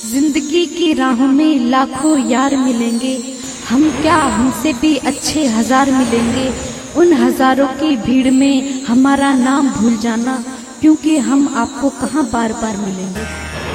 जिंदगी की राहों में लाखों यार मिलेंगे, हम क्या हमसे भी अच्छे हजार मिलेंगे। उन हजारों की भीड़ में हमारा नाम भूल जाना, क्योंकि हम आपको कहाँ बार बार मिलेंगे।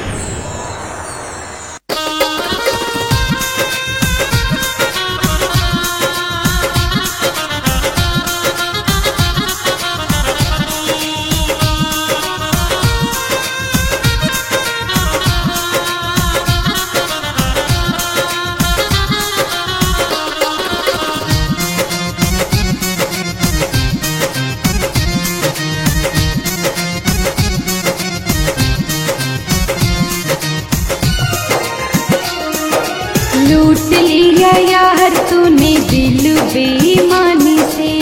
लूट लिया यार तूने दिल बेईमानी से,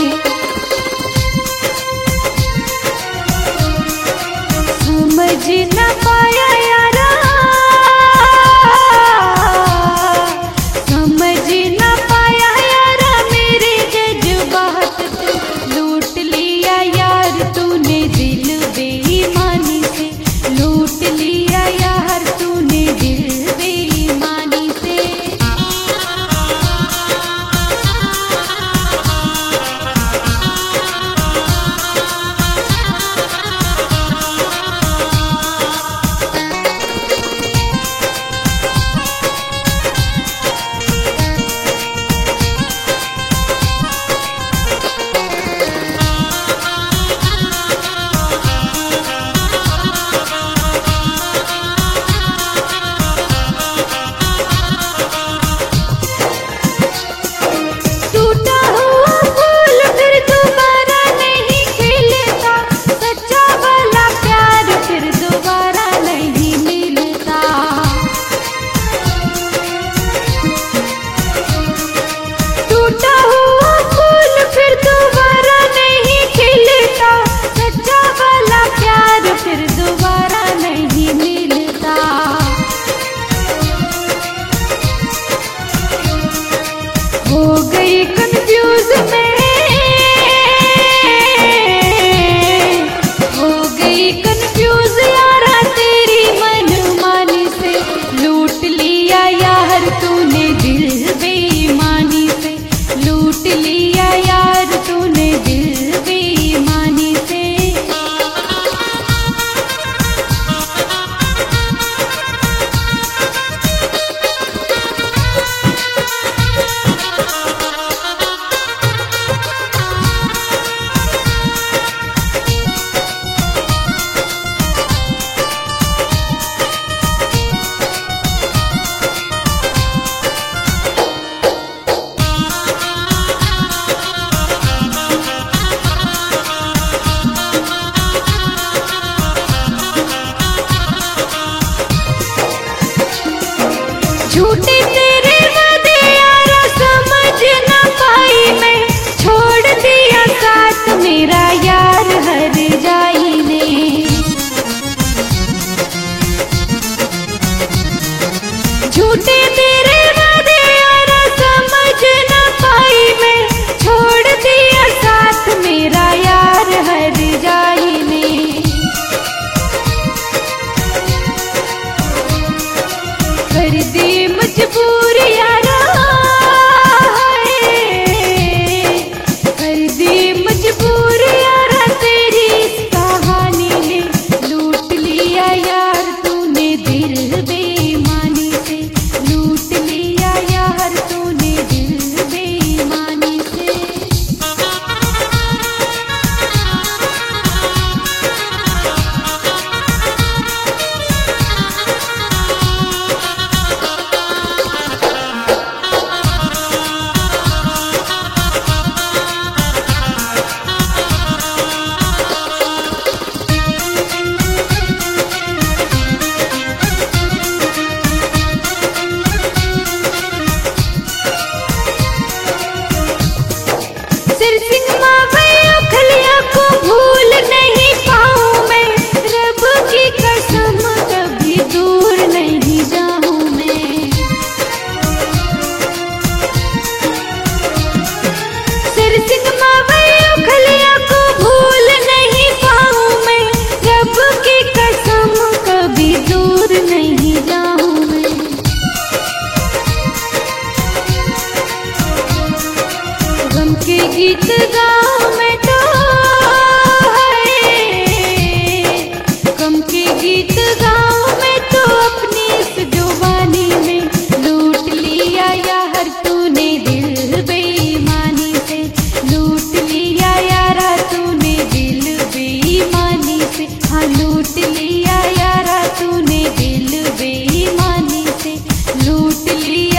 समझ न पाया यारा, समझ न पाया यारा मेरे जज्बात से। लूट लिया यार तूने दिल बेईमानी से, लूट लिया यार तूने दिल बेईमानी से। हो गई कंफ्यूज में, हो गई कंफ्यूज यारा तेरी मनमानी से। लूट लिया यार तूने दिल बेईमानी से, लूट लिया यार तूने दिल बेईमानी से। झूठे तेरे वादे यारा समझ न पाई मैं, छोड़ दिया साथ मेरा यार हर जाई ने। झूठे तेरे वादे यारा समझ न पाई मैं, छोड़ दिया साथ मेरा यार हर जाई ने। कर दी मुझ लिया